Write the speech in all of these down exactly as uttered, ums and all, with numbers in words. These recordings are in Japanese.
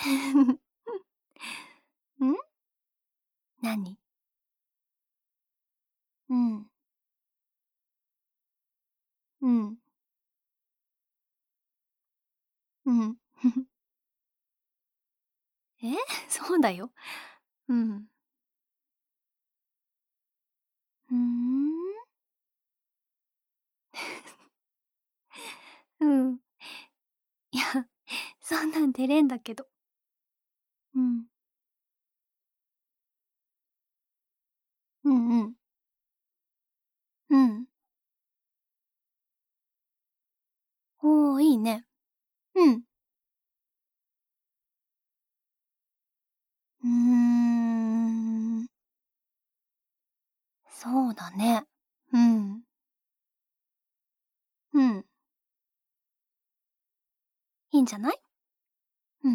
ん？何？うん。うん。うん。え？そうだよ。うん。ふーん。うん。いや、そんなん照れんだけど。うん。うんうん。うん。おお、いいね。うん。うーん。そうだね。うん。うん。いいんじゃない？うん。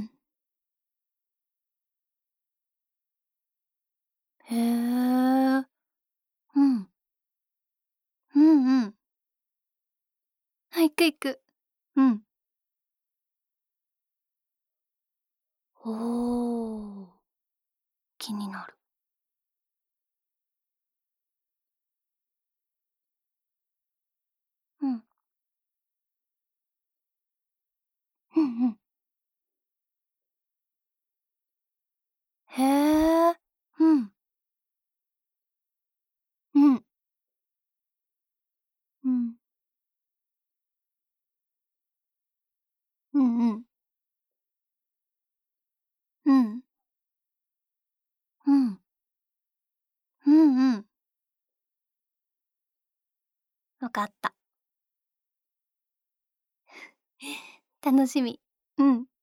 へえ。うん。うんうん。あ、行く行く。うん。おお。気になる。うん。うんうん。へえ。うん。うん。うん。うんうん。うん。うん。うんうん。わかった。楽しみ。うん。